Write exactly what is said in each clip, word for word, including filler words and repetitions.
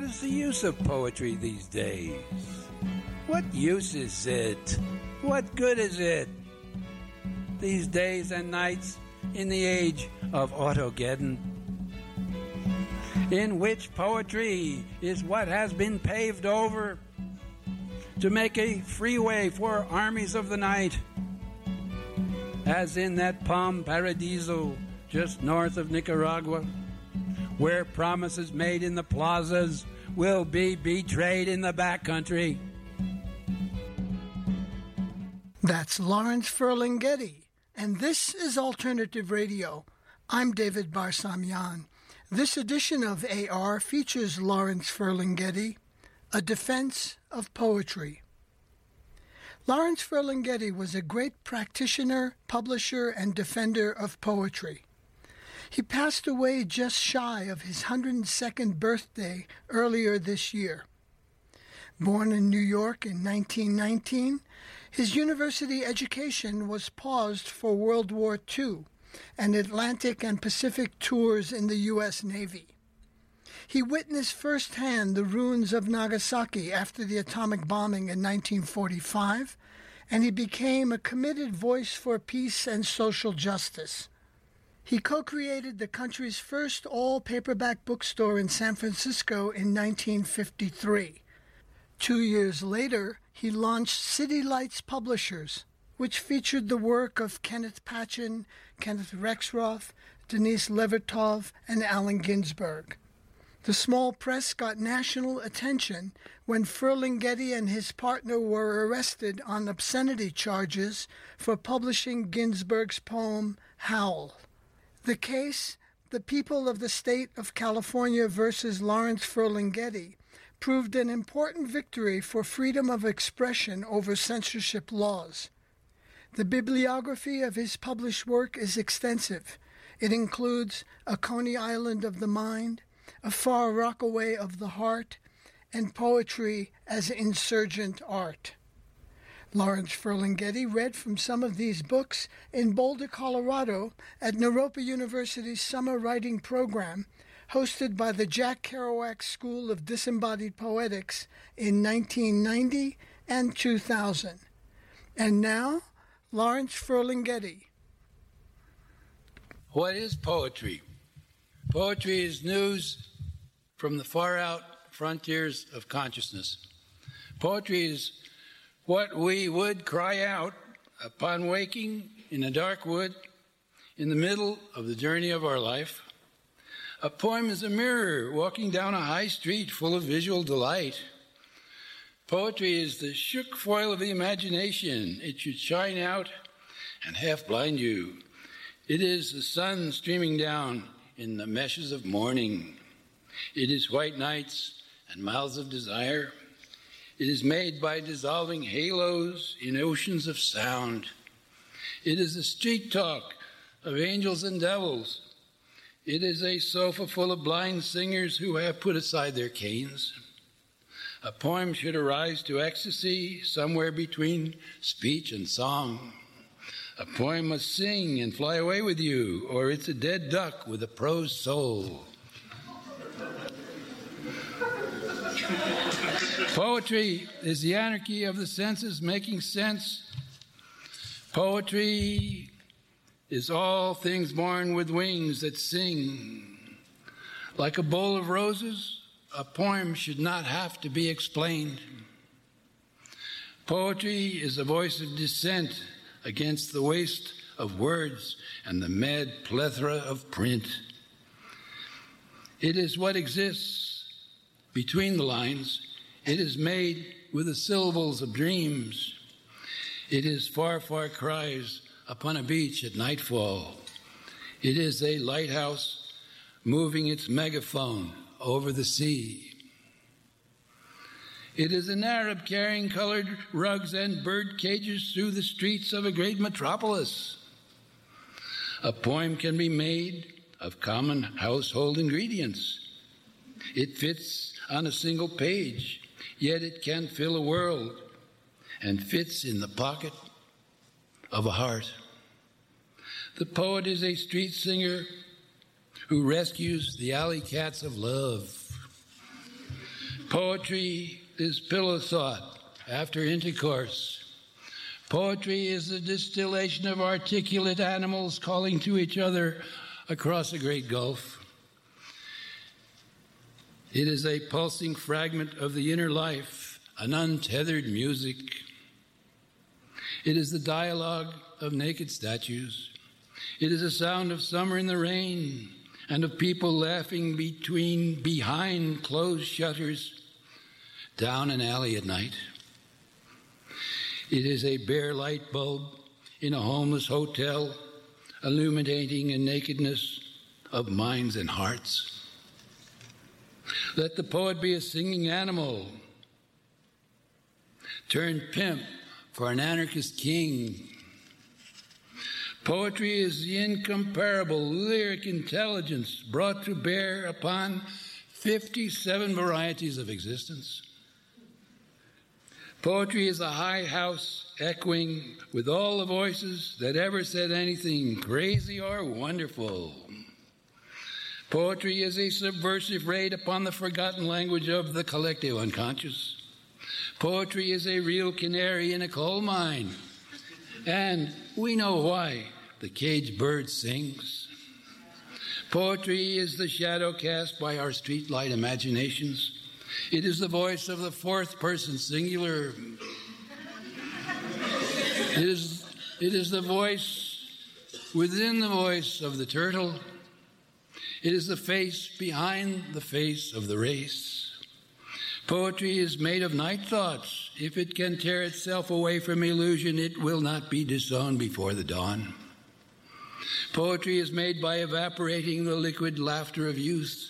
What is the use of poetry these days? What use is it? What good is it? These days and nights in the age of Autogeddon, in which poetry is what has been paved over to make a freeway for armies of the night, as in that Palm Paradiso just north of Nicaragua, where promises made in the plazas will be betrayed in the backcountry. That's Lawrence Ferlinghetti, and this is Alternative Radio. I'm David Barsamian. This edition of A R features Lawrence Ferlinghetti, A Defense of Poetry. Lawrence Ferlinghetti was a great practitioner, publisher, and defender of poetry. He passed away just shy of his one hundred second birthday earlier this year. Born in New York in nineteen nineteen, his university education was paused for World War Two and Atlantic and Pacific tours in the U S Navy. He witnessed firsthand the ruins of Nagasaki after the atomic bombing in nineteen forty-five, and he became a committed voice for peace and social justice. He co-created the country's first all-paperback bookstore in San Francisco in nineteen fifty-three. Two years later, he launched City Lights Publishers, which featured the work of Kenneth Patchen, Kenneth Rexroth, Denise Levertov, and Allen Ginsberg. The small press got national attention when Ferlinghetti and his partner were arrested on obscenity charges for publishing Ginsberg's poem, Howl. The case, The People of the State of California versus Lawrence Ferlinghetti, proved an important victory for freedom of expression over censorship laws. The bibliography of his published work is extensive. It includes A Coney Island of the Mind, A Far Rockaway of the Heart, and Poetry as Insurgent Art. Lawrence Ferlinghetti read from some of these books in Boulder, Colorado, at Naropa University's summer writing program, hosted by the Jack Kerouac School of Disembodied Poetics in nineteen ninety and two thousand. And now, Lawrence Ferlinghetti. What is poetry? Poetry is news from the far-out frontiers of consciousness. Poetry is what we would cry out upon waking in a dark wood in the middle of the journey of our life. A poem is a mirror walking down a high street full of visual delight. Poetry is the shook foil of the imagination. It should shine out and half blind you. It is the sun streaming down in the meshes of morning. It is white nights and mouths of desire. It is made by dissolving halos in oceans of sound. It is the street talk of angels and devils. It is a sofa full of blind singers who have put aside their canes. A poem should arise to ecstasy somewhere between speech and song. A poem must sing and fly away with you, or it's a dead duck with a prose soul. Poetry is the anarchy of the senses making sense. Poetry is all things born with wings that sing. Like a bowl of roses, a poem should not have to be explained. Poetry is a voice of dissent against the waste of words and the mad plethora of print. It is what exists between the lines. It is made with the syllables of dreams. It is far, far cries upon a beach at nightfall. It is a lighthouse moving its megaphone over the sea. It is an Arab carrying colored rugs and bird cages through the streets of a great metropolis. A poem can be made of common household ingredients. It fits on a single page, yet it can fill a world and fits in the pocket of a heart. The poet is a street singer who rescues the alley cats of love. Poetry is pillow thought after intercourse. Poetry is the distillation of articulate animals calling to each other across a great gulf. It is a pulsing fragment of the inner life, an untethered music. It is the dialogue of naked statues. It is a sound of summer in the rain and of people laughing between, behind closed shutters, down an alley at night. It is a bare light bulb in a homeless hotel, illuminating a nakedness of minds and hearts. Let the poet be a singing animal, turned pimp for an anarchist king. Poetry is the incomparable lyric intelligence brought to bear upon fifty-seven varieties of existence. Poetry is a high house echoing with all the voices that ever said anything crazy or wonderful. Poetry is a subversive raid upon the forgotten language of the collective unconscious. Poetry is a real canary in a coal mine. And we know why the caged bird sings. Poetry is the shadow cast by our streetlight imaginations. It is the voice of the fourth person singular. It is, it is the voice within the voice of the turtle. It is the face behind the face of the race. Poetry is made of night thoughts. If it can tear itself away from illusion, it will not be disowned before the dawn. Poetry is made by evaporating the liquid laughter of youth.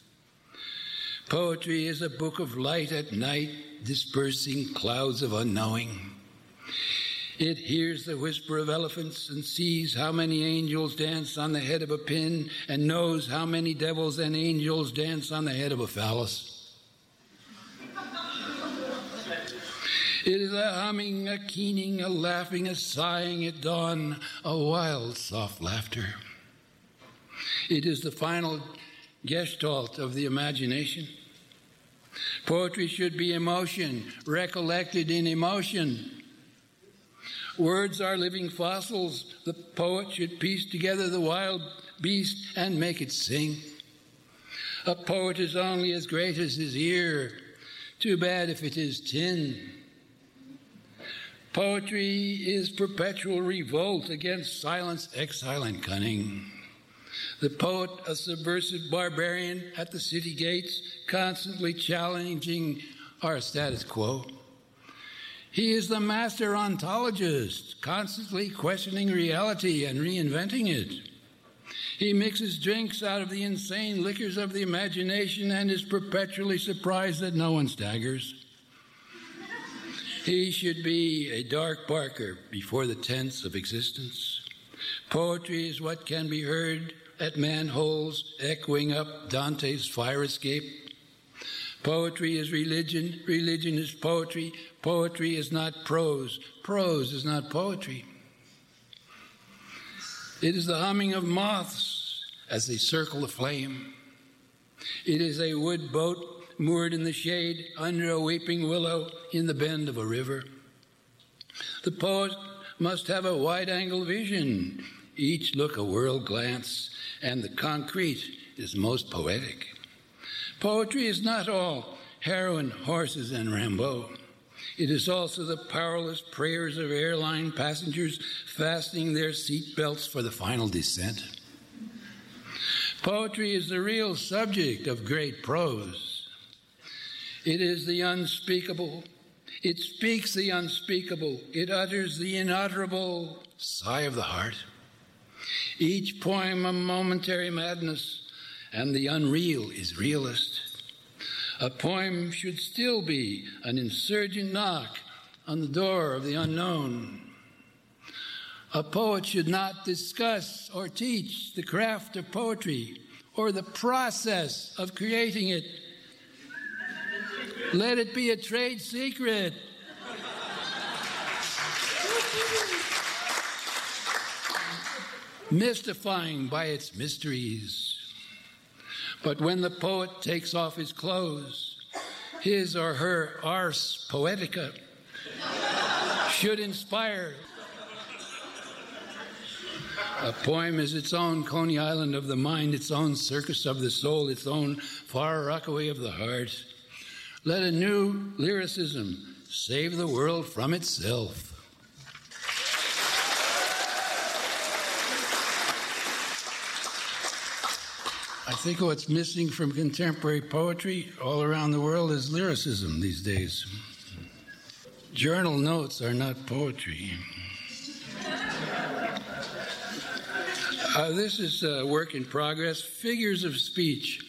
Poetry is a book of light at night, dispersing clouds of unknowing. It hears the whisper of elephants and sees how many angels dance on the head of a pin and knows how many devils and angels dance on the head of a phallus. It is a humming, a keening, a laughing, a sighing at dawn, a wild, soft laughter. It is the final gestalt of the imagination. Poetry should be emotion, recollected in emotion. Words are living fossils. The poet should piece together the wild beast and make it sing. A poet is only as great as his ear. Too bad if it is tin. Poetry is perpetual revolt against silence, exile, and cunning. The poet, a subversive barbarian at the city gates, constantly challenging our status quo. He is the master ontologist, constantly questioning reality and reinventing it. He mixes drinks out of the insane liquors of the imagination and is perpetually surprised that no one staggers. He should be a dark barker before the tents of existence. Poetry is what can be heard at manholes, echoing up Dante's fire escape. Poetry is religion. Religion is poetry. Poetry is not prose. Prose is not poetry. It is the humming of moths as they circle the flame. It is a wood boat moored in the shade under a weeping willow in the bend of a river. The poet must have a wide-angle vision, each look a world glance, and the concrete is most poetic. Poetry is not all heroin, horses, and Rimbaud. It is also the powerless prayers of airline passengers fastening their seat belts for the final descent. Poetry is the real subject of great prose. It is the unspeakable. It speaks the unspeakable. It utters the inutterable sigh of the heart. Each poem a momentary madness, and the unreal is realist. A poem should still be an insurgent knock on the door of the unknown. A poet should not discuss or teach the craft of poetry or the process of creating it. Let it be a trade secret. Mystifying by its mysteries. But when the poet takes off his clothes, his or her ars poetica should inspire. A poem is its own Coney Island of the mind, its own circus of the soul, its own far rockaway of the heart. Let a new lyricism save the world from itself. I think what's missing from contemporary poetry all around the world is lyricism these days. Journal notes are not poetry. Uh, this is a work in progress. Figures of speech.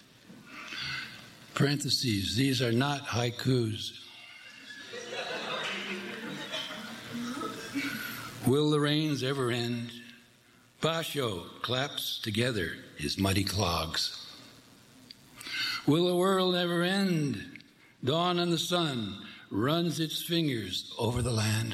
Parentheses. These are not haikus. Will the rains ever end? Basho claps together his muddy clogs. Will the world ever end? Dawn and the sun runs its fingers over the land.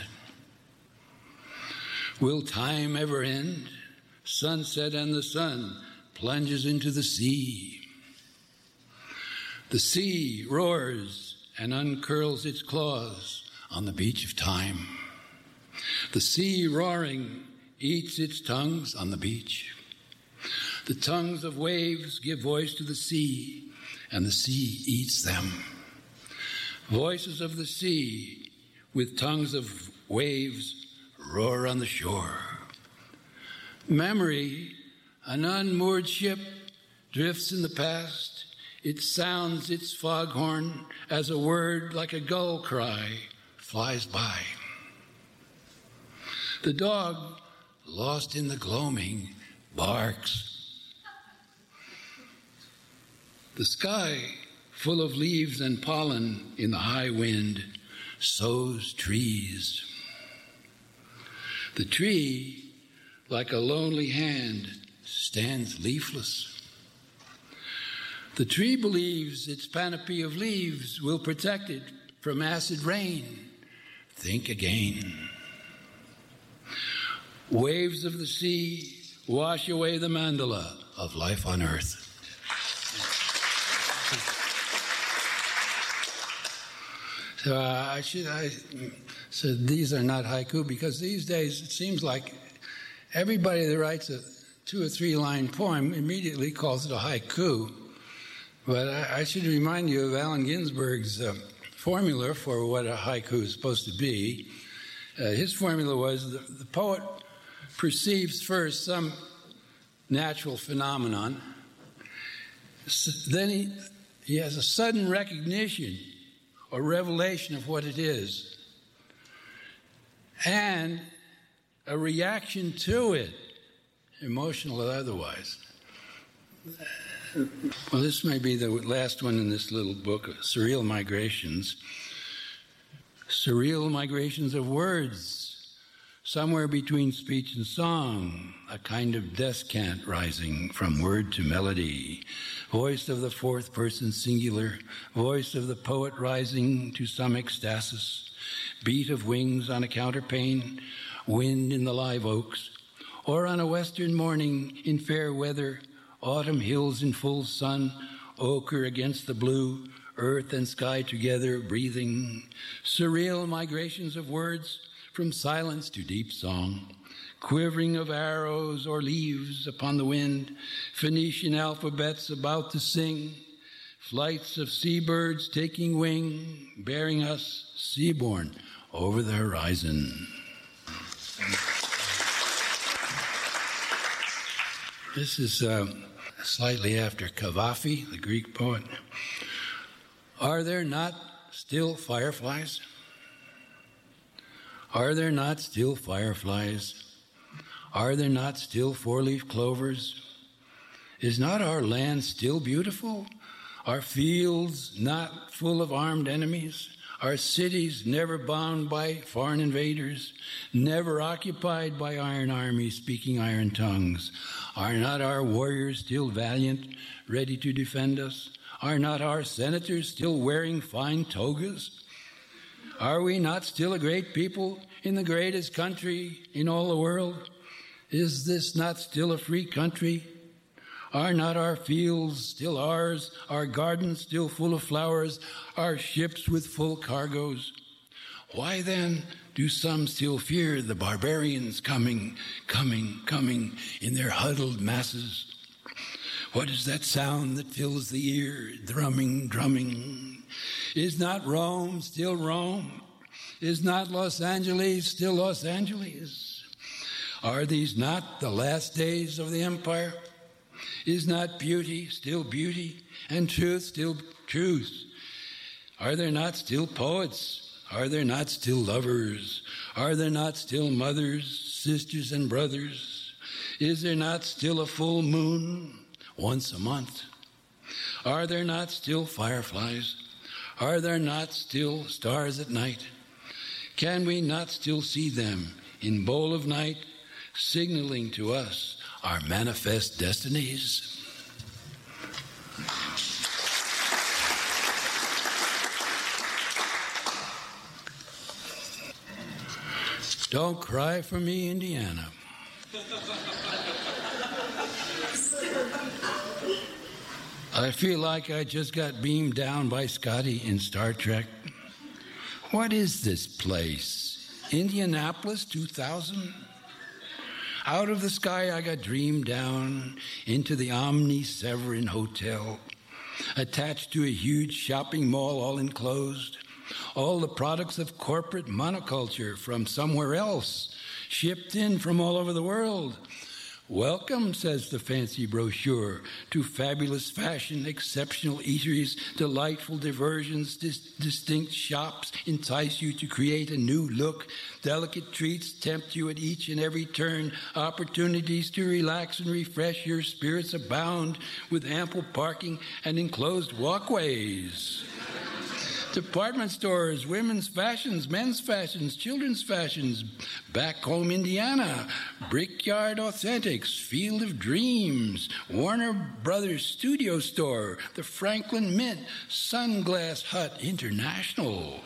Will time ever end? Sunset and the sun plunges into the sea. The sea roars and uncurls its claws on the beach of time. The sea roaring eats its tongues on the beach. The tongues of waves give voice to the sea, and the sea eats them. Voices of the sea with tongues of waves roar on the shore. Memory, an unmoored ship, drifts in the past. It sounds its foghorn as a word like a gull cry flies by. The dog, lost in the gloaming, barks. The sky, full of leaves and pollen in the high wind, sows trees. The tree, like a lonely hand, stands leafless. The tree believes its panoply of leaves will protect it from acid rain. Think again. Waves of the sea wash away the mandala of life on earth. So uh, I should I said these are not haiku because these days it seems like everybody that writes a two or three line poem immediately calls it a haiku. But I, I should remind you of Allen Ginsberg's uh, formula for what a haiku is supposed to be. Uh, his formula was the, the poet perceives first some natural phenomenon, then he, he has a sudden recognition or revelation of what it is, and a reaction to it, emotional or otherwise. Well, this may be the last one in this little book, Surreal Migrations. Surreal migrations of words, somewhere between speech and song, a kind of descant rising from word to melody, voice of the fourth person singular, voice of the poet rising to some ecstasis, beat of wings on a counterpane, wind in the live oaks, or on a western morning in fair weather, autumn hills in full sun, ochre against the blue, earth and sky together breathing, surreal migrations of words from silence to deep song, quivering of arrows or leaves upon the wind, Phoenician alphabets about to sing, flights of seabirds taking wing, bearing us seaborne over the horizon. This is uh, slightly after Cavafy, the Greek poet. Are there not still fireflies? Are there not still fireflies? Are there not still four-leaf clovers? Is not our land still beautiful? Our fields not full of armed enemies? Our cities never bound by foreign invaders? Never occupied by iron armies speaking iron tongues? Are not our warriors still valiant, ready to defend us? Are not our senators still wearing fine togas? Are we not still a great people in the greatest country in all the world? Is this not still a free country? Are not our fields still ours, our gardens still full of flowers, our ships with full cargoes? Why then do some still fear the barbarians coming, coming, coming in their huddled masses? What is that sound that fills the ear, drumming, drumming? Is not Rome still Rome? Is not Los Angeles still Los Angeles? Are these not the last days of the empire? Is not beauty still beauty, and truth still truth? Are there not still poets? Are there not still lovers? Are there not still mothers, sisters, and brothers? Is there not still a full moon once a month? Are there not still fireflies? Are there not still stars at night? Can we not still see them in bowl of night, signaling to us our manifest destinies? Don't cry for me, Indiana. I feel like I just got beamed down by Scotty in Star Trek. What is this place? Indianapolis two thousand? Out of the sky I got dreamed down into the Omni Severin Hotel, attached to a huge shopping mall all enclosed. All the products of corporate monoculture from somewhere else, shipped in from all over the world. Welcome, says the fancy brochure, to fabulous fashion, exceptional eateries, delightful diversions, dis- distinct shops entice you to create a new look. Delicate treats tempt you at each and every turn. Opportunities to relax and refresh your spirits abound with ample parking and enclosed walkways. Department stores, women's fashions, men's fashions, children's fashions, Back Home Indiana, Brickyard Authentics, Field of Dreams, Warner Brothers Studio Store, the Franklin Mint, Sunglass Hut International.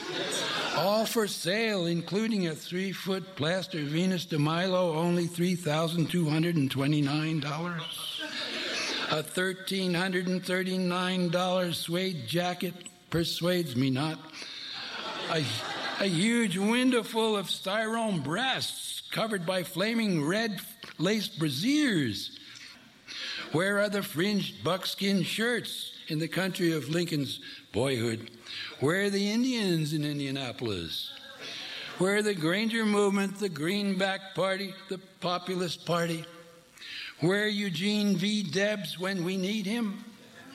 All for sale, including a three-foot plaster Venus de Milo, only three thousand two hundred twenty-nine dollars. A one thousand three hundred thirty-nine dollars suede jacket persuades me not. A, a huge window full of styrone breasts covered by flaming red lace brassieres. Where are the fringed buckskin shirts in the country of Lincoln's boyhood? Where are the Indians in Indianapolis? Where are the Granger Movement, the Greenback Party, the Populist Party? Where are Eugene V. Debs when we need him?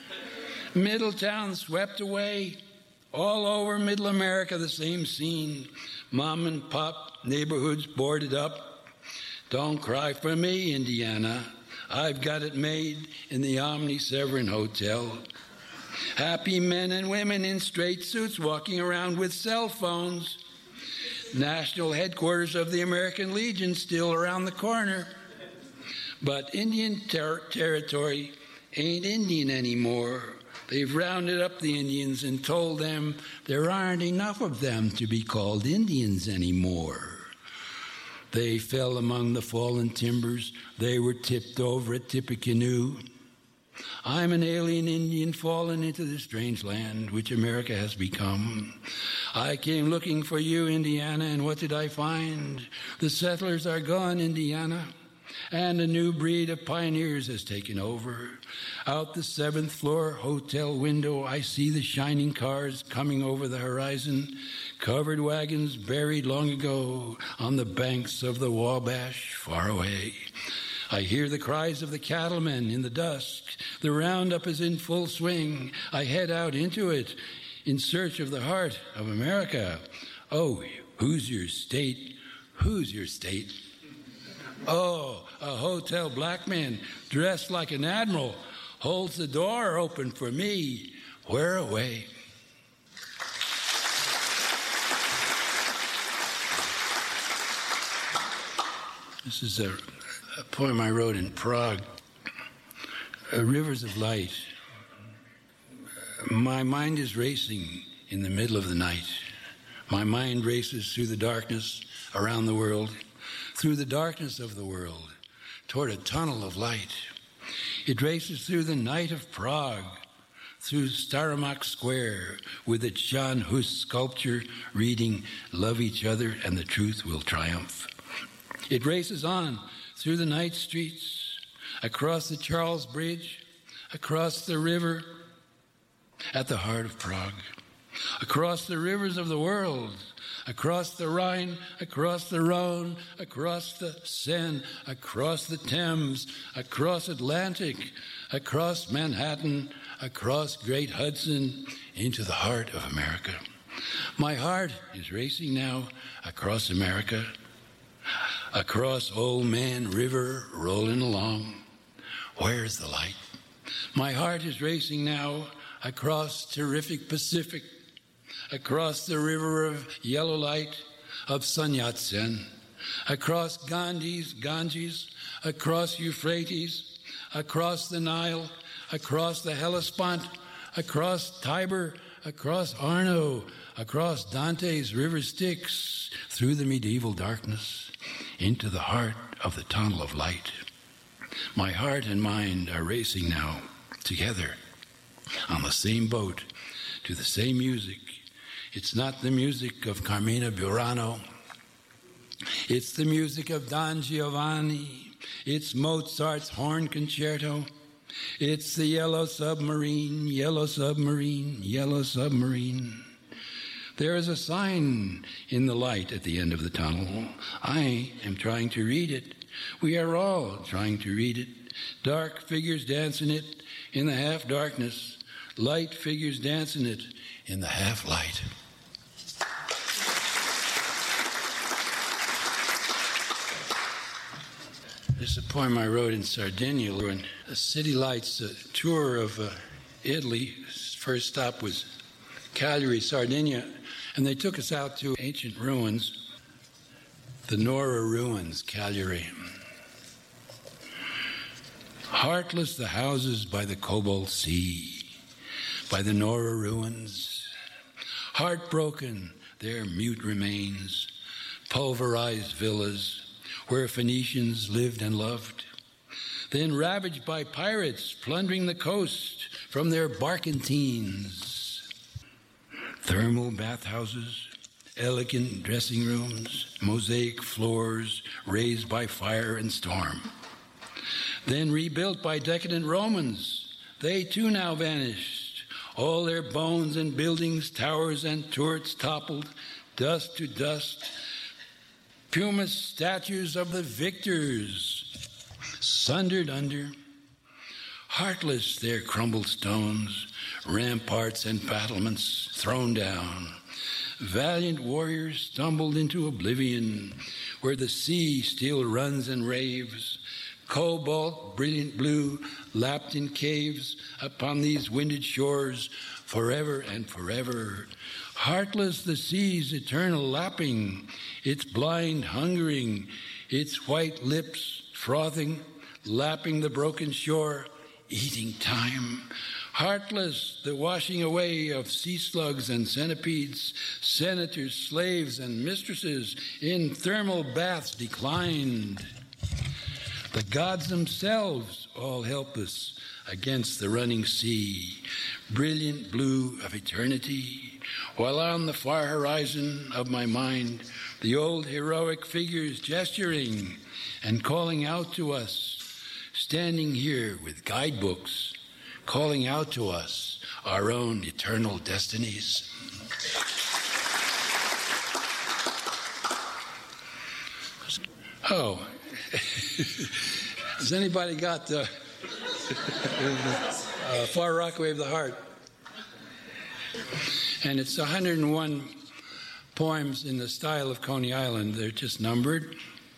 Middletown swept away. All over Middle America, the same scene. Mom and pop neighborhoods boarded up. Don't cry for me, Indiana. I've got it made in the Omni Severin Hotel. Happy men and women in straight suits walking around with cell phones. National headquarters of the American Legion still around the corner. But Indian ter- territory ain't Indian anymore. They've rounded up the Indians and told them there aren't enough of them to be called Indians anymore. They fell among the fallen timbers. They were tipped over at Tippecanoe. I'm an alien Indian fallen into the strange land which America has become. I came looking for you, Indiana, and what did I find? The settlers are gone, Indiana, and a new breed of pioneers has taken over. Out the seventh floor hotel window, I see the shining cars coming over the horizon, covered wagons buried long ago on the banks of the Wabash far away. I hear the cries of the cattlemen in the dusk. The roundup is in full swing. I head out into it in search of the heart of America. Oh, who's your state? Who's your state? Oh, a hotel black man dressed like an admiral holds the door open for me. Where away? This is a, a poem I wrote in Prague, uh, Rivers of Light. My mind is racing in the middle of the night. My mind races through the darkness around the world, through the darkness of the world, toward a tunnel of light. It races through the night of Prague, through Staromak Square, with its Jan Hus sculpture reading, "Love each other and the truth will triumph." It races on through the night streets, across the Charles Bridge, across the river at the heart of Prague, across the rivers of the world, across the Rhine, across the Rhone, across the Seine, across the Thames, across Atlantic, across Manhattan, across Great Hudson, into the heart of America. My heart is racing now across America, across Old Man River, rolling along. Where's the light? My heart is racing now across terrific Pacific, across the river of yellow light of Sun Yat-sen, across Ganges, Ganges, across Euphrates, across the Nile, across the Hellespont, across Tiber, across Arno, across Dante's river Styx, through the medieval darkness, into the heart of the tunnel of light. My heart and mind are racing now, together, on the same boat, to the same music. It's not the music of Carmina Burano. It's the music of Don Giovanni. It's Mozart's horn concerto. It's the yellow submarine, yellow submarine, yellow submarine. There is a sign in the light at the end of the tunnel. I am trying to read it. We are all trying to read it. Dark figures dance in it in the half-darkness. Light figures dance in it in the half-light. This is a poem I wrote in Sardinia when the City Lights a tour of uh, Italy. First stop was Cagliari, Sardinia, and they took us out to ancient ruins, the Nora ruins, Cagliari. Heartless the houses by the Cobalt Sea, by the Nora ruins. Heartbroken their mute remains, pulverized villas where Phoenicians lived and loved. Then ravaged by pirates plundering the coast from their barkentines. Thermal bathhouses, elegant dressing rooms, mosaic floors raised by fire and storm. Then rebuilt by decadent Romans, they too now vanished. All their bones and buildings, towers and turrets toppled, dust to dust. Pumice statues of the victors, sundered under. Heartless their crumbled stones, ramparts and battlements thrown down. Valiant warriors stumbled into oblivion, where the sea still runs and raves. Cobalt, brilliant blue, lapped in caves upon these winded shores, forever and forever. Heartless the sea's eternal lapping, its blind hungering, its white lips frothing, lapping the broken shore, eating time. Heartless the washing away of sea slugs and centipedes, senators, slaves, and mistresses in thermal baths declined. The gods themselves all helpless against the running sea, brilliant blue of eternity, while on the far horizon of my mind, the old heroic figures gesturing and calling out to us, standing here with guidebooks, calling out to us our own eternal destinies. Oh, has anybody got the uh, Far Rockaway of the Heart? And it's one hundred one poems in the style of Coney Island. They're just numbered.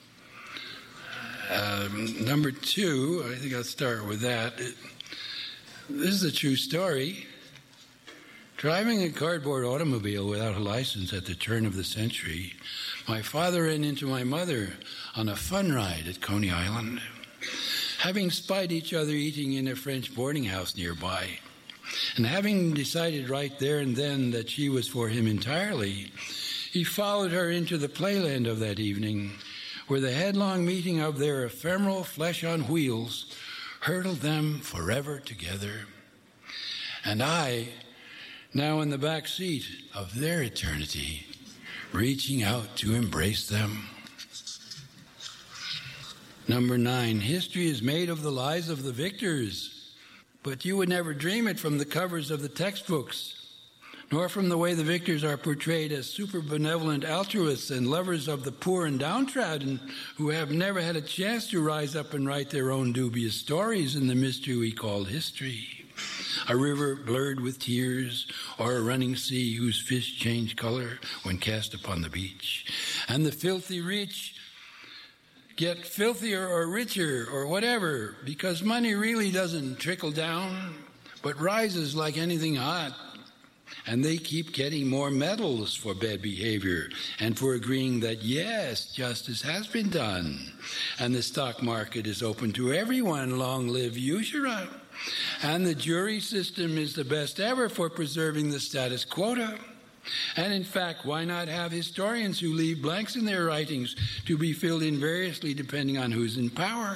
Um, number two, I think I'll start with that. It, this is a true story. Driving a cardboard automobile without a license at the turn of the century, my father ran into my mother on a fun ride at Coney Island. Having spied each other eating in a French boarding house nearby, and having decided right there and then that she was for him entirely, he followed her into the playland of that evening, where the headlong meeting of their ephemeral flesh on wheels hurtled them forever together. And I, now in the back seat of their eternity, reaching out to embrace them. Number nine, history is made of the lives of the victors, but you would never dream it from the covers of the textbooks, nor from the way the victors are portrayed as super benevolent altruists and lovers of the poor and downtrodden who have never had a chance to rise up and write their own dubious stories in the mystery we call history. A river blurred with tears, or a running sea whose fish change color when cast upon the beach. And the filthy rich get filthier or richer or whatever, because money really doesn't trickle down, but rises like anything hot. And they keep getting more medals for bad behavior and for agreeing that, yes, justice has been done. And the stock market is open to everyone. Long live usurer. And the jury system is the best ever for preserving the status quo. And in fact, why not have historians who leave blanks in their writings to be filled in variously depending on who's in power?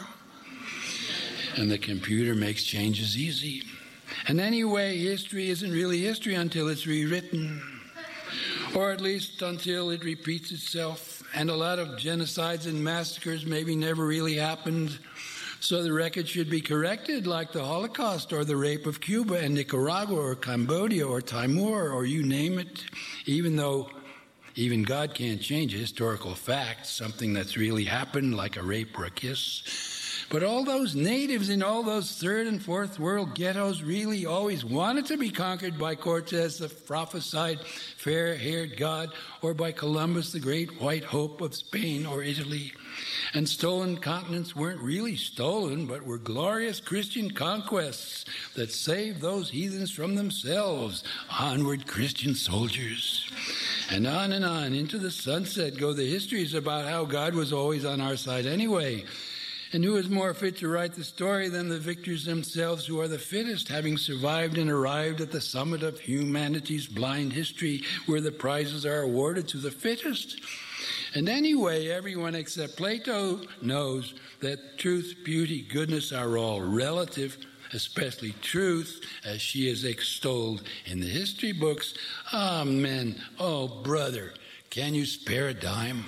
And the computer makes changes easy. And anyway, history isn't really history until it's rewritten, or at least until it repeats itself. And a lot of genocides and massacres maybe never really happened, so the record should be corrected, like the Holocaust or the rape of Cuba and Nicaragua or Cambodia or Timor or you name it, even though even God can't change a historical fact, something that's really happened, like a rape or a kiss. But all those natives in all those third and fourth world ghettos really always wanted to be conquered by Cortez, the prophesied fair-haired god, or by Columbus, the great white hope of Spain or Italy. And stolen continents weren't really stolen, but were glorious Christian conquests that saved those heathens from themselves. Onward, Christian soldiers. And on and on into the sunset go the histories about how God was always on our side anyway. And who is more fit to write the story than the victors themselves, who are the fittest, having survived and arrived at the summit of humanity's blind history, where the prizes are awarded to the fittest? And anyway, everyone except Plato knows that truth, beauty, goodness are all relative, especially truth, as she is extolled in the history books. Amen. Oh, brother, can you spare a dime?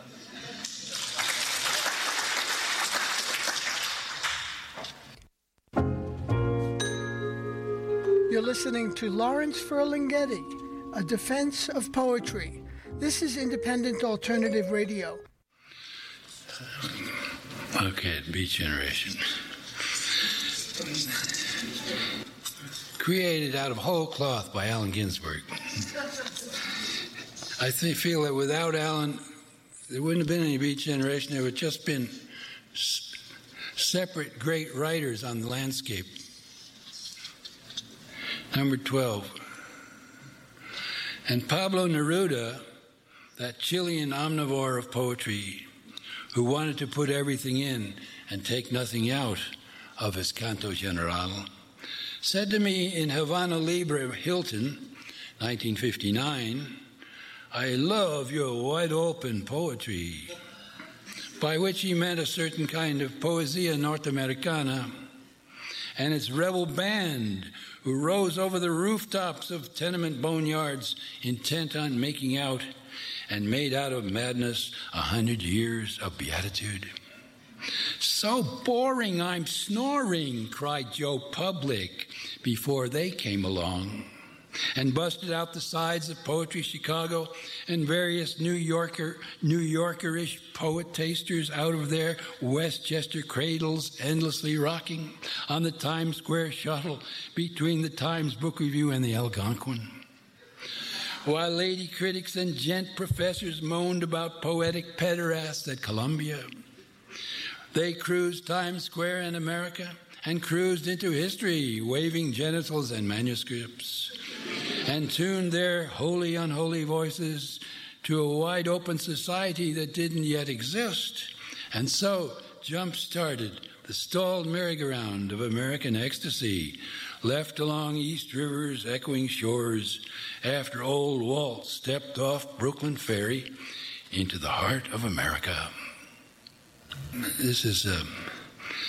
You're listening to Lawrence Ferlinghetti, A Defense of Poetry. This is Independent Alternative Radio. Okay, Beat Generation. Created out of whole cloth by Allen Ginsberg. I think, feel that without Allen, there wouldn't have been any Beat Generation. There would have just been s- separate great writers on the landscape. Number twelve. And Pablo Neruda, that Chilean omnivore of poetry, who wanted to put everything in and take nothing out of his Canto General, said to me in Havana Libre, Hilton, nineteen fifty-nine, "I love your wide-open poetry," by which he meant a certain kind of poesia norteamericana, and its rebel band who rose over the rooftops of tenement boneyards intent on making out and made out of madness a hundred years of beatitude. "So boring, I'm snoring," cried Joe Public before they came along, and busted out the sides of Poetry Chicago and various New Yorker, New Yorkerish poet tasters out of their Westchester cradles, endlessly rocking on the Times Square shuttle between the Times Book Review and the Algonquin. While lady critics and gent professors moaned about poetic pederasts at Columbia, they cruised Times Square in America and cruised into history, waving genitals and manuscripts, and tuned their holy, unholy voices to a wide-open society that didn't yet exist, and so jump-started the stalled merry-go-round of American ecstasy, left along East River's echoing shores after old Walt stepped off Brooklyn Ferry into the heart of America. This is... Um,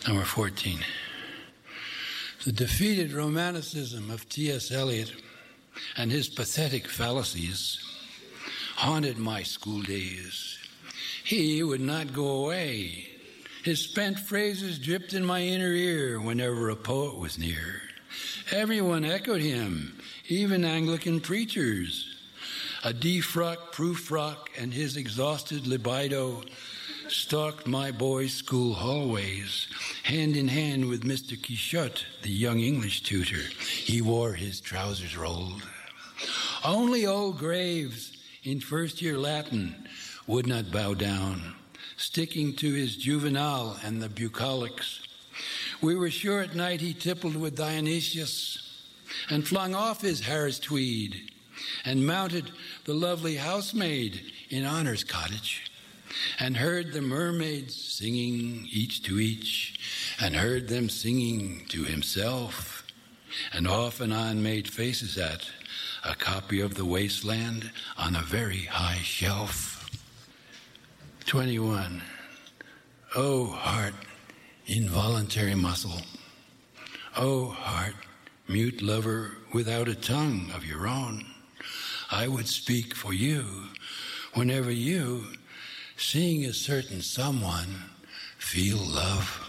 Number fourteen. The defeated romanticism of T S Eliot and his pathetic fallacies haunted my school days. He would not go away. His spent phrases dripped in my inner ear whenever a poet was near. Everyone echoed him, even Anglican preachers. A defrock, proof frock, and his exhausted libido stalked my boys' school hallways, hand in hand with Mister Quichotte, the young English tutor. He wore his trousers rolled. Only old Graves, in first-year Latin, would not bow down, sticking to his Juvenal and the bucolics. We were sure at night he tippled with Dionysius and flung off his Harris tweed and mounted the lovely housemaid in Honor's cottage, and heard the mermaids singing each to each, and heard them singing to himself, and off and on made faces at a copy of The Wasteland on a very high shelf. twenty-one. Oh, heart, involuntary muscle. Oh, heart, mute lover without a tongue of your own. I would speak for you whenever you, seeing a certain someone, feel love.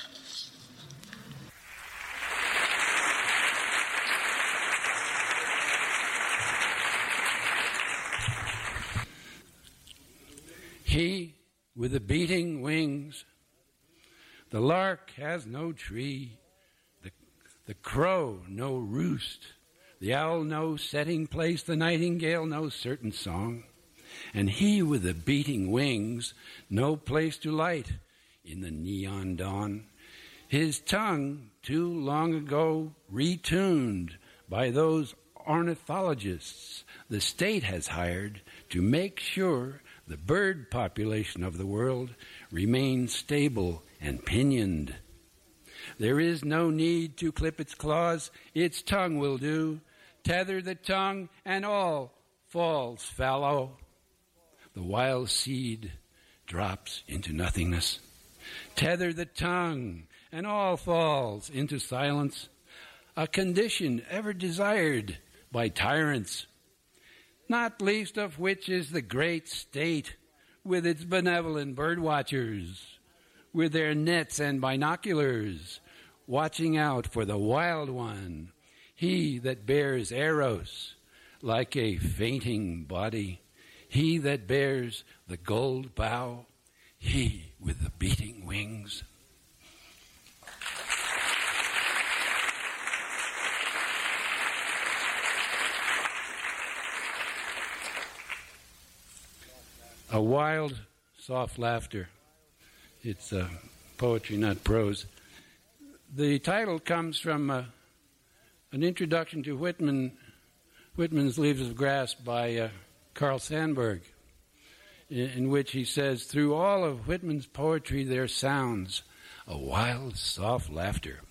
He with the beating wings, the lark has no tree, the, the crow no roost, the owl no setting place, the nightingale no certain song, and he with the beating wings, no place to light in the neon dawn. His tongue, too long ago retuned by those ornithologists the state has hired to make sure the bird population of the world remains stable and pinioned. There is no need to clip its claws, its tongue will do. Tether the tongue, and all falls fallow. The wild seed drops into nothingness. Tether the tongue, and all falls into silence, a condition ever desired by tyrants, not least of which is the great state, with its benevolent bird watchers, with their nets and binoculars, watching out for the wild one, he that bears Eros like a fainting body, he that bears the gold bow, he with the beating wings. A wild, soft laughter. It's uh, poetry, not prose. The title comes from uh, an introduction to Whitman, Whitman's Leaves of Grass by uh, Carl Sandburg, in, in which he says, through all of Whitman's poetry there sounds a wild, soft laughter.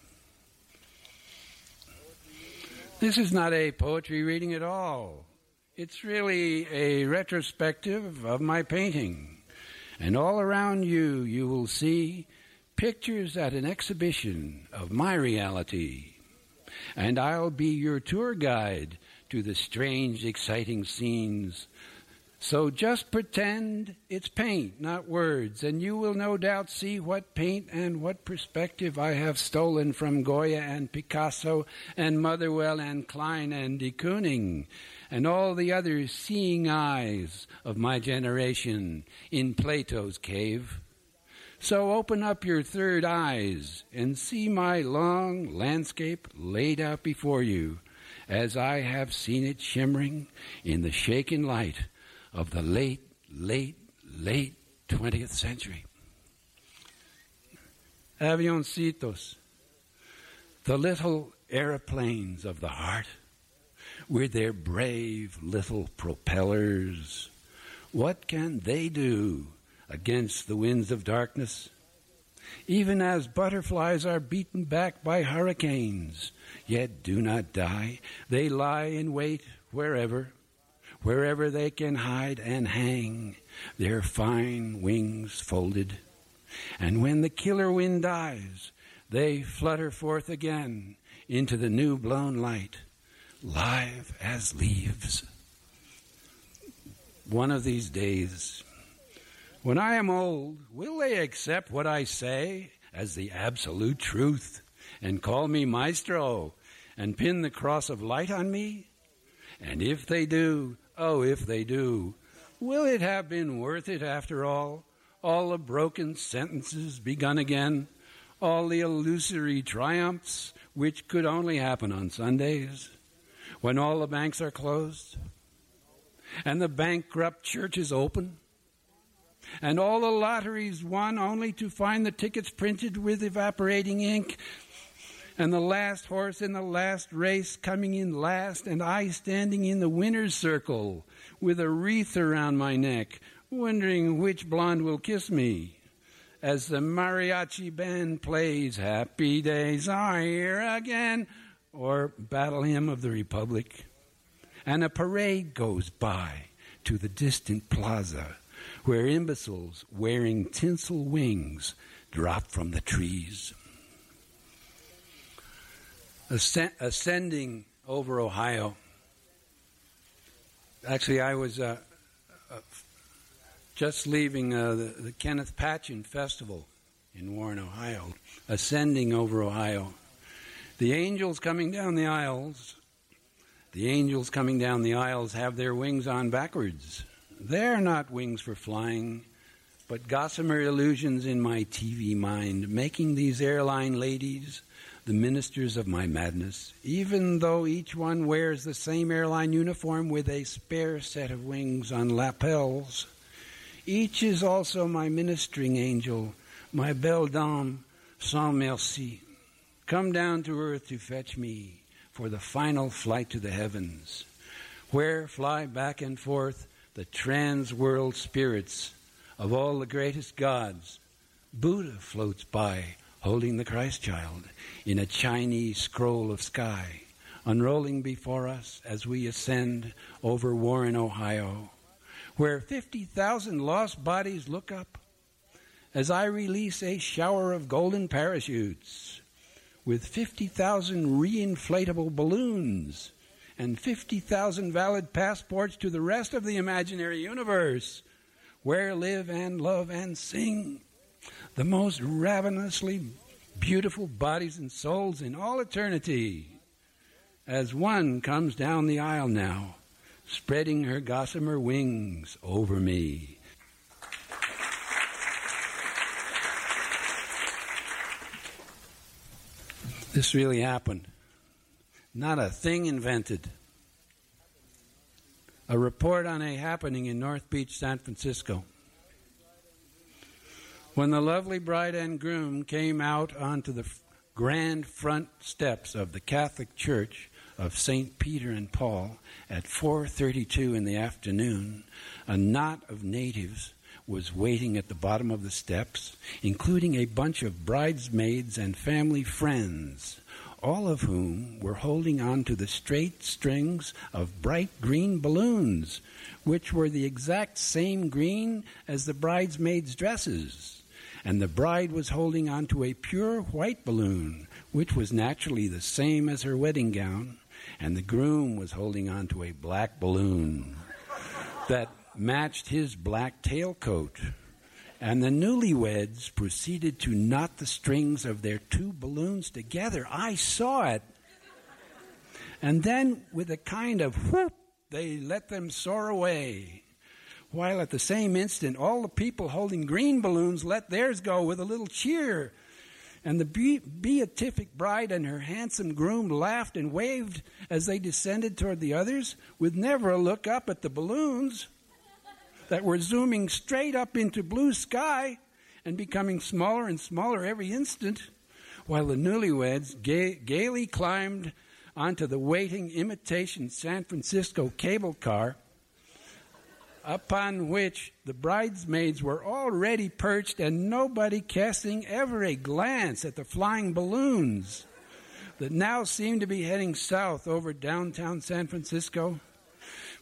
This is not a poetry reading at all. It's really a retrospective of my painting. And all around you, you will see pictures at an exhibition of my reality. And I'll be your tour guide to the strange, exciting scenes. So just pretend it's paint, not words, and you will no doubt see what paint and what perspective I have stolen from Goya and Picasso and Motherwell and Klein and de Kooning and all the other seeing eyes of my generation in Plato's cave. So open up your third eyes and see my long landscape laid out before you as I have seen it shimmering in the shaken light of the late, late, late twentieth century. Avioncitos, the little aeroplanes of the heart, with their brave little propellers, what can they do against the winds of darkness? Even as butterflies are beaten back by hurricanes, yet do not die, they lie in wait wherever, wherever they can hide and hang, their fine wings folded. And when the killer wind dies, they flutter forth again into the new blown light, live as leaves. One of these days, when I am old, will they accept what I say as the absolute truth and call me maestro and pin the cross of light on me? And if they do, oh, if they do, will it have been worth it after all? All the broken sentences begun again, all the illusory triumphs which could only happen on Sundays when all the banks are closed and the bankrupt churches open and all the lotteries won only to find the tickets printed with evaporating ink and the last horse in the last race coming in last and I standing in the winner's circle with a wreath around my neck, wondering which blonde will kiss me as the mariachi band plays Happy Days Are Here Again or Battle Hymn of the Republic. And a parade goes by to the distant plaza where imbeciles wearing tinsel wings drop from the trees. Ascend- ascending over Ohio. Actually, I was uh, uh, just leaving uh, the, the Kenneth Patchen Festival in Warren, Ohio, ascending over Ohio. The angels coming down the aisles, the angels coming down the aisles have their wings on backwards. They're not wings for flying, but gossamer illusions in my T V mind, making these airline ladies the ministers of my madness, even though each one wears the same airline uniform with a spare set of wings on lapels. Each is also my ministering angel, my belle dame sans merci, come down to earth to fetch me for the final flight to the heavens, where fly back and forth the trans-world spirits of all the greatest gods. Buddha floats by, holding the Christ child in a Chinese scroll of sky, unrolling before us as we ascend over Warren, Ohio, where fifty thousand lost bodies look up as I release a shower of golden parachutes with fifty thousand re-inflatable balloons and fifty thousand valid passports to the rest of the imaginary universe, where live and love and sing the most ravenously beautiful bodies and souls in all eternity, as one comes down the aisle now, spreading her gossamer wings over me. This really happened. Not a thing invented. A report on a happening in North Beach, San Francisco. When the lovely bride and groom came out onto the grand front steps of the Catholic Church of Saint Peter and Paul at four thirty-two in the afternoon, a knot of natives was waiting at the bottom of the steps, including a bunch of bridesmaids and family friends, all of whom were holding on to the straight strings of bright green balloons, which were the exact same green as the bridesmaids' dresses. And the bride was holding on to a pure white balloon, which was naturally the same as her wedding gown, and the groom was holding on to a black balloon that matched his black tailcoat. And the newlyweds proceeded to knot the strings of their two balloons together. I saw it. And then, with a kind of whoop, they let them soar away, while at the same instant, all the people holding green balloons let theirs go with a little cheer. And the be- beatific bride and her handsome groom laughed and waved as they descended toward the others, with never a look up at the balloons that were zooming straight up into blue sky and becoming smaller and smaller every instant, while the newlyweds gay- gaily climbed onto the waiting imitation San Francisco cable car, upon which the bridesmaids were already perched and nobody casting ever a glance at the flying balloons that now seemed to be heading south over downtown San Francisco,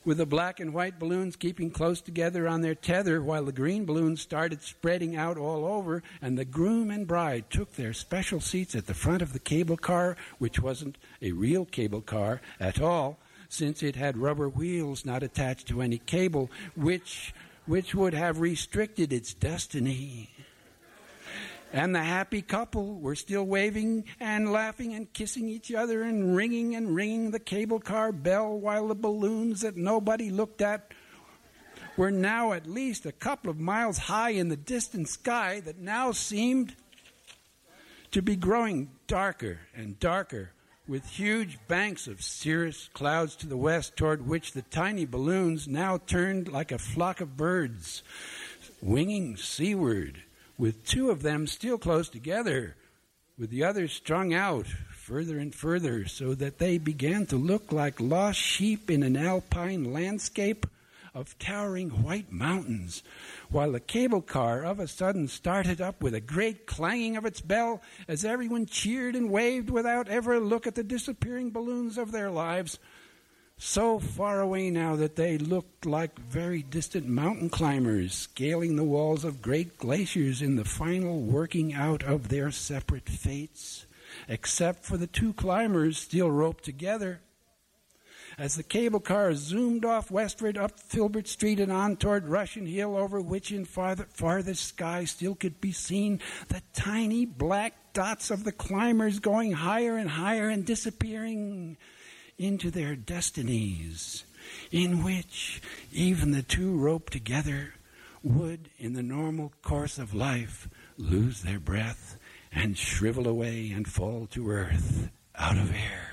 with the black and white balloons keeping close together on their tether while the green balloons started spreading out all over, and the groom and bride took their special seats at the front of the cable car, which wasn't a real cable car at all, since it had rubber wheels not attached to any cable, which, which would have restricted its destiny. And the happy couple were still waving and laughing and kissing each other and ringing and ringing the cable car bell while the balloons that nobody looked at were now at least a couple of miles high in the distant sky that now seemed to be growing darker and darker, with huge banks of cirrus clouds to the west, toward which the tiny balloons now turned like a flock of birds, winging seaward, with two of them still close together, with the others strung out further and further, so that they began to look like lost sheep in an alpine landscape of towering white mountains, while the cable car of a sudden started up with a great clanging of its bell as everyone cheered and waved without ever a look at the disappearing balloons of their lives, so far away now that they looked like very distant mountain climbers scaling the walls of great glaciers in the final working out of their separate fates, except for the two climbers still roped together. As the cable car zoomed off westward up Filbert Street and on toward Russian Hill, over which in farther, farthest sky still could be seen the tiny black dots of the climbers going higher and higher and disappearing into their destinies, in which even the two roped together would, in the normal course of life, lose their breath and shrivel away and fall to earth out of air.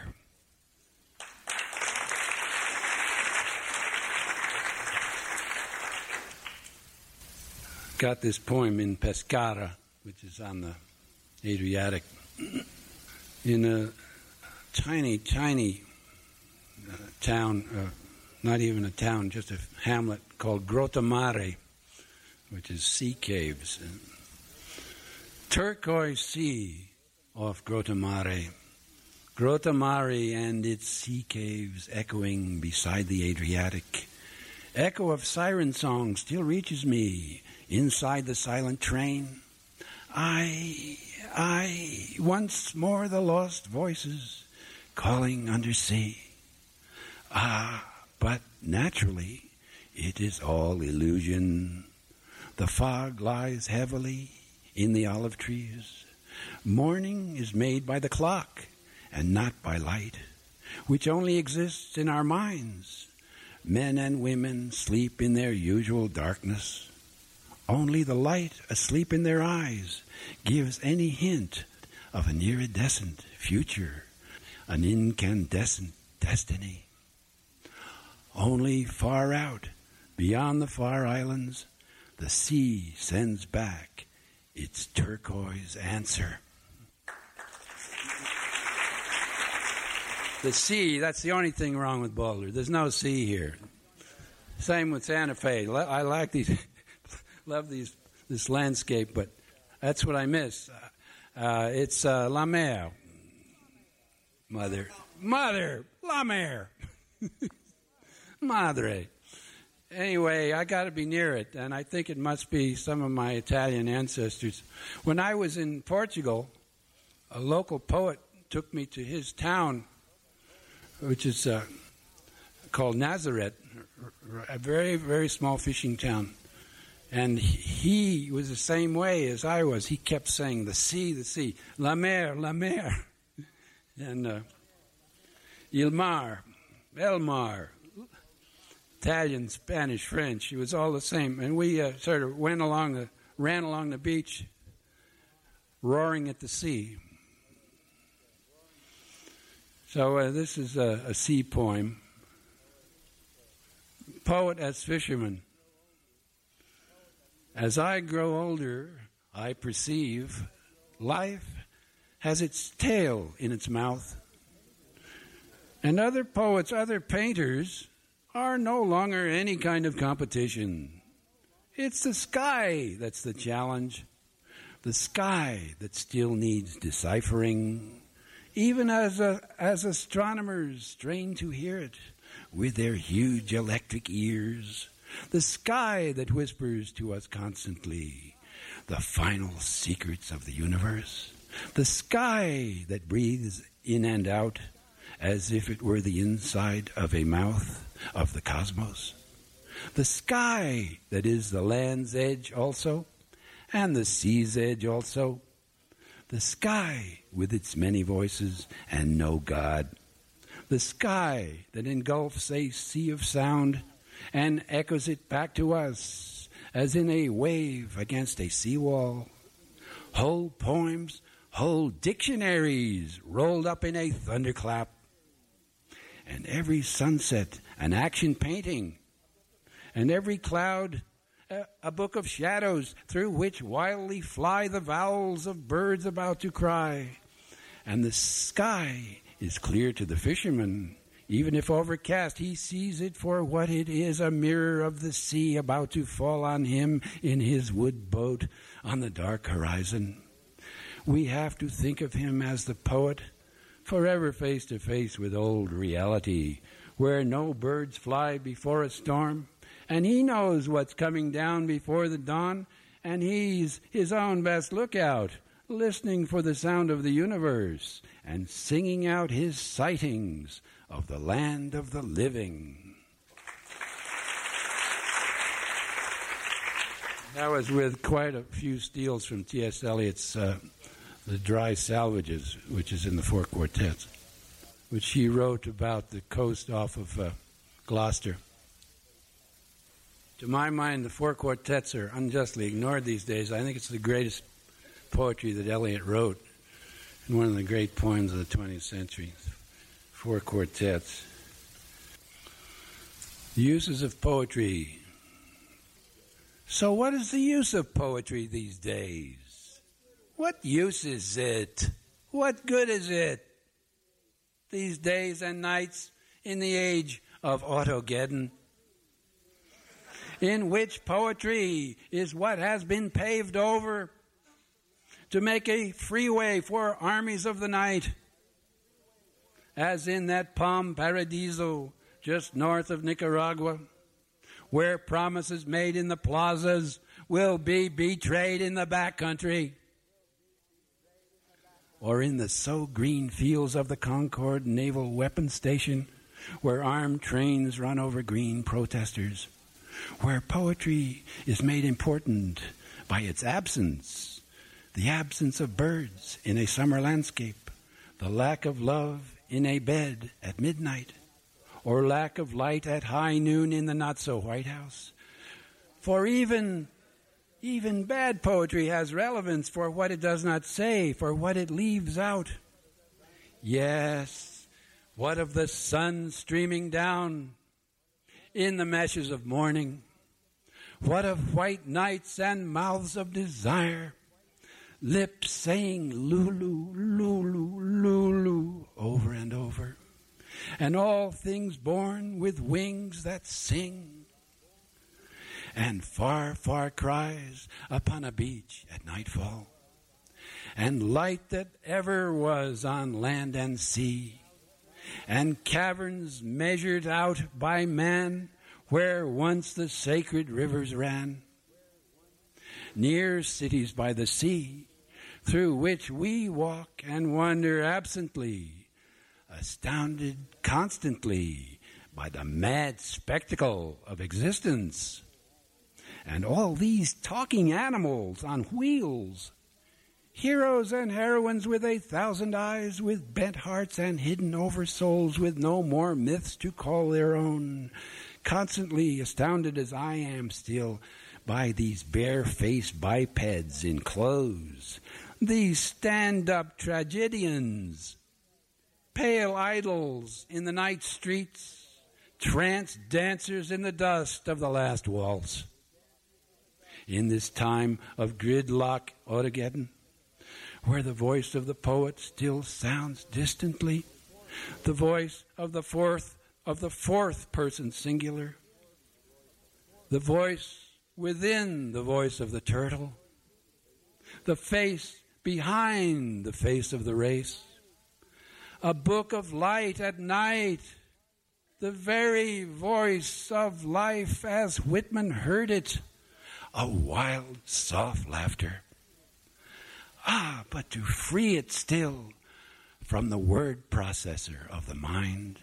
Got this poem in Pescara, which is on the Adriatic, in a tiny, tiny uh, town, uh, not even a town, just a hamlet called Grotta Mare, which is sea caves. Uh, turquoise sea off Grotta Mare. Grotta Mare and its sea caves echoing beside the Adriatic. Echo of siren song still reaches me inside the silent train. I, I, once more the lost voices calling undersea. Ah, but naturally it is all illusion. The fog lies heavily in the olive trees. Morning is made by the clock and not by light, which only exists in our minds. Men and women sleep in their usual darkness. Only the light asleep in their eyes gives any hint of an iridescent future, an incandescent destiny. Only far out, beyond the far islands, the sea sends back its turquoise answer. The sea, that's the only thing wrong with Boulder. There's no sea here. Same with Santa Fe. I like these, love these, this landscape, but that's what I miss. Uh, it's uh, La Mer. Mother. Mother! La Mer! Madre. Anyway, I got to be near it, and I think it must be some of my Italian ancestors. When I was in Portugal, a local poet took me to his town, which is uh, called Nazareth, a very, very small fishing town. And he was the same way as I was. He kept saying, the sea, the sea, la mer, la mer. And uh, il mar, el mar, Italian, Spanish, French. It was all the same. And we uh, sort of went along the, ran along the beach, roaring at the sea. So uh, this is a, a sea poem. Poet as fisherman. As I grow older, I perceive life has its tail in its mouth. And other poets, other painters, are no longer any kind of competition. It's the sky that's the challenge. The sky that still needs deciphering. Even as a, as astronomers strain to hear it, with their huge electric ears, the sky that whispers to us constantly the final secrets of the universe, the sky that breathes in and out as if it were the inside of a mouth of the cosmos, the sky that is the land's edge also, and the sea's edge also, the sky with its many voices and no God, the sky that engulfs a sea of sound and echoes it back to us as in a wave against a seawall, whole poems, whole dictionaries rolled up in a thunderclap, and every sunset an action painting, and every cloud a, a book of shadows through which wildly fly the vowels of birds about to cry. And the sky is clear to the fisherman. Even if overcast, he sees it for what it is, a mirror of the sea about to fall on him in his wood boat on the dark horizon. We have to think of him as the poet, forever face to face with old reality, where no birds fly before a storm, and he knows what's coming down before the dawn, and he's his own best lookout, listening for the sound of the universe and singing out his sightings of the land of the living. That was with quite a few steals from T S. Eliot's uh, The Dry Salvages, which is in the Four Quartets, which he wrote about the coast off of uh, Gloucester. To my mind, the Four Quartets are unjustly ignored these days. I think it's the greatest poetry that Eliot wrote, and one of the great poems of the twentieth century. Four Quartets. The uses of poetry. So what is the use of poetry these days? What use is it? What good is it these days and nights in the age of Autogeddon, in which poetry is what has been paved over to make a freeway for armies of the night, as in that Palm Paradiso just north of Nicaragua, where promises made in the plazas will be betrayed in the backcountry, or in the so-green fields of the Concord Naval Weapons Station, where armed trains run over green protesters, where poetry is made important by its absence, the absence of birds in a summer landscape, the lack of love in a bed at midnight, or lack of light at high noon in the not-so-White House. For even, even bad poetry has relevance for what it does not say, for what it leaves out. Yes, what of the sun streaming down in the meshes of morning? What of white nights and mouths of desire, lips saying Lulu, Lulu, Lulu over and over, and all things born with wings that sing, and far, far cries upon a beach at nightfall, and light that ever was on land and sea, and caverns measured out by man where once the sacred rivers ran, near cities by the sea through which we walk and wander absently, astounded constantly by the mad spectacle of existence. And all these talking animals on wheels, heroes and heroines with a thousand eyes, with bent hearts and hidden over souls, with no more myths to call their own, constantly astounded as I am still by these bare-faced bipeds in clothes, these stand-up tragedians, pale idols in the night streets, trance dancers in the dust of the last waltz. In this time of gridlock Autogeddon, where the voice of the poet still sounds distantly, the voice of the fourth of the fourth person singular, the voice within the voice of the turtle, the face behind the face of the race, a book of light at night the very voice of life as Whitman heard it, a wild, soft laughter. Ah, but to free it still from the word processor of the mind.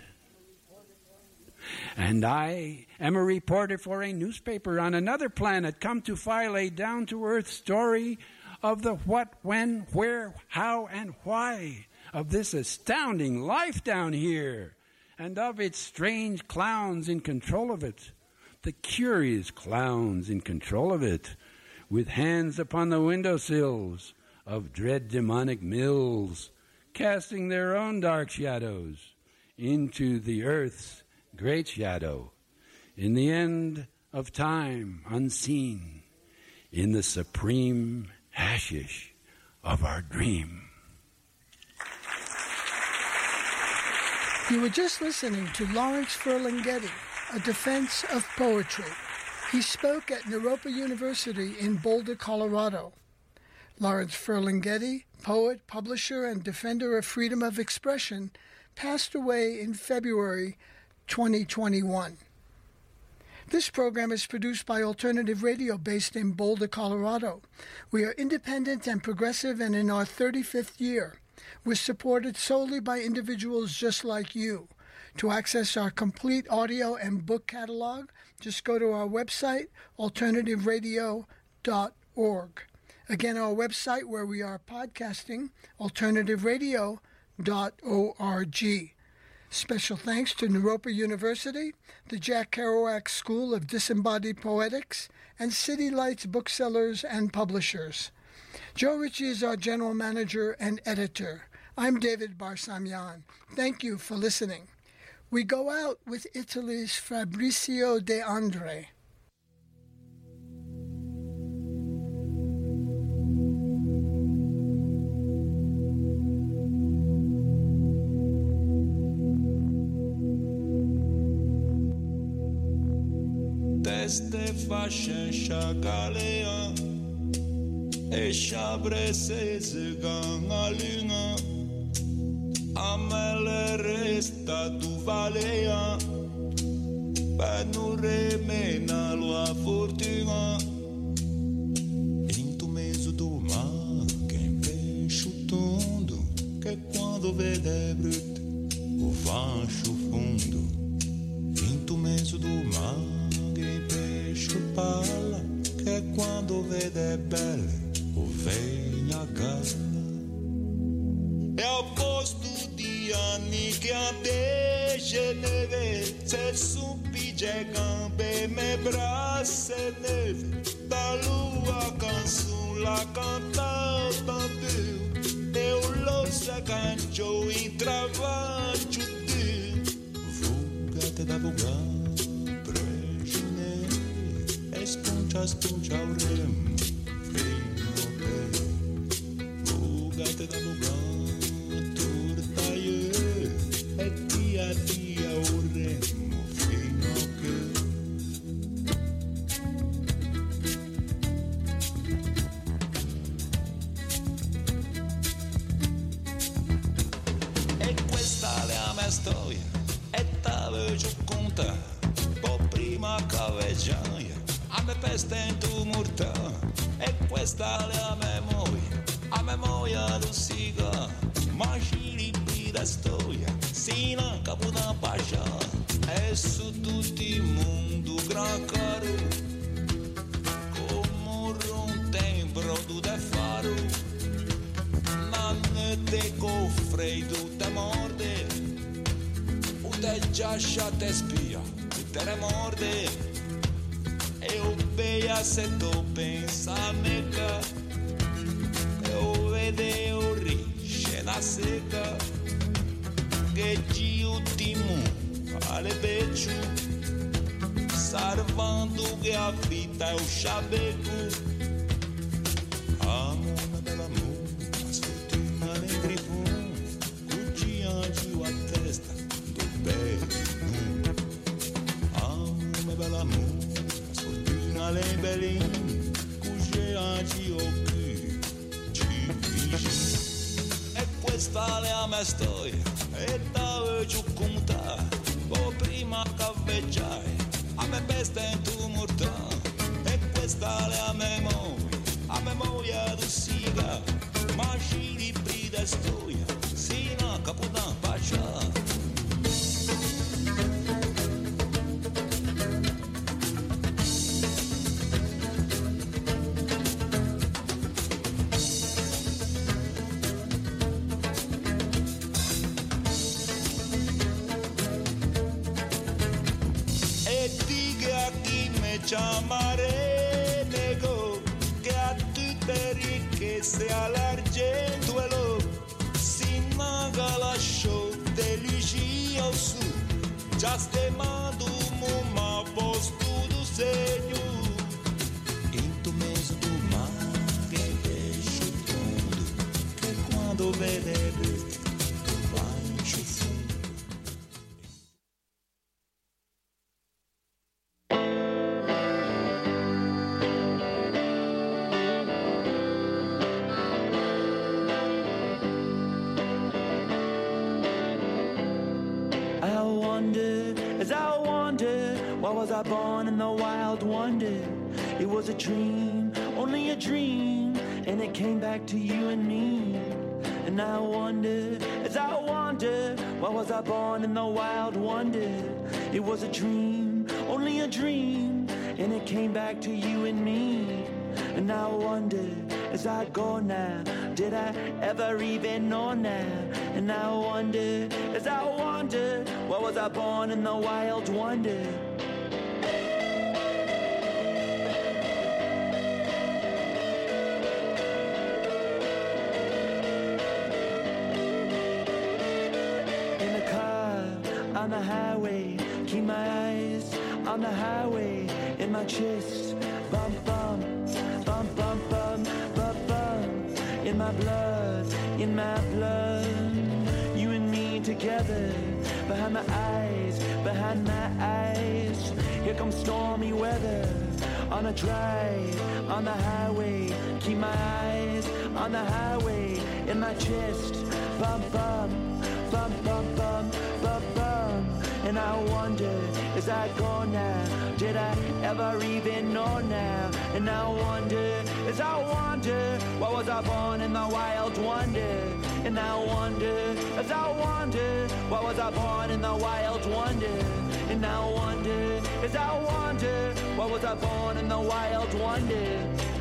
And I am a reporter for a newspaper on another planet, come to file a down-to-earth story of the what, when, where, how, and why of this astounding life down here, and of its strange clowns in control of it, the curious clowns in control of it, with hands upon the windowsills of dread demonic mills, casting their own dark shadows into the earth's great shadow, in the end of time unseen, in the supreme hashish of our dream. You were just listening to Lawrence Ferlinghetti, A Defense of Poetry. He spoke at Naropa University in Boulder, Colorado. Lawrence Ferlinghetti, poet, publisher, and defender of freedom of expression, passed away in February twenty twenty-one. This program is produced by Alternative Radio based in Boulder, Colorado. We are independent and progressive and in our thirty-fifth year. We're supported solely by individuals just like you. To access our complete audio and book catalog, just go to our website, alternative radio dot org. Again, our website where we are podcasting, alternative radio dot org. Special thanks to Naropa University, the Jack Kerouac School of Disembodied Poetics, and City Lights booksellers and publishers. Joe Ritchie is our general manager and editor. I'm David Barsamian. Thank you for listening. We go out with Italy's Fabrizio De André. Teste fasce chagalea e chabre se ganalina amele resta tu valea per non remena la fortuna in tu mezzo do mar che pesce tondo che quando vede brutto o fascio fondo in tu mezzo do mar palla che quando vede belle o vegna galla e al posto di anni che a te geneve se supige gambe me braccia neve da lua canzone la cantata tu e un lo sa cancio in travaggio tu fugate da vogare Spuncia, spuncia o remo, fino per Bugate da bugan, turta io E tia tia o remo, fino che E questa è la mia storia E t'avevo conta Un po' prima che veggiaia a me peste in tu morta e questa è la memoria a memoria luciga ma ci da storia sino a capo da pagia e su tutti il mondo gran caro come un tembro du de faro ma ne te cofredo te morde o te giascia te spia te ne morde eu veia se tu pensa meca eu vede o risce na seca che di ultimo ale beccio salvando che a vita è un sciabeco amo una bella amore ascoltina nel grifone cucciando a testa do bene amo una bella amore Alle belin, cuge anti occhi, ci dici. E questa è la mia storia, e t'avevo contato, o prima caffeggiai, a me peste in tumortà, e questa è la memoria, a memoria di siga, ma ci libri da storia, sino a Capodan Pacià. Chiamare nego che a tutte ricchezze all'argento e lo si naga lasciò delicia su già stemando ma posto do segno in tu mezzo do mare e pesce tondo che quando vede tu vai ci fundo. Was I born in the wild wonder? It was a dream, only a dream, and it came back to you and me. And I wonder, as I wonder, why was I born in the wild wonder? It was a dream, only a dream, and it came back to you and me. And I wonder, as I go now, did I ever even know now? And I wonder, as I wonder, why was I born in the wild wonder? On the highway, keep my eyes on the highway, in my chest, bum bum, bum bum bum, bum bum, in my blood, in my blood, you and me together, behind my eyes, behind my eyes, here comes stormy weather, on a drive, on the highway, keep my eyes on the highway, in my chest, bum bum, bum bum bum, bum bum, and I wonder, as I go now, did I ever even know now? And I wonder, as I wonder, why was I born in the wild wonder? And I wonder, as I wonder, why was I born in the wild wonder? And I wonder, as I wonder, why was I born in the wild wonder?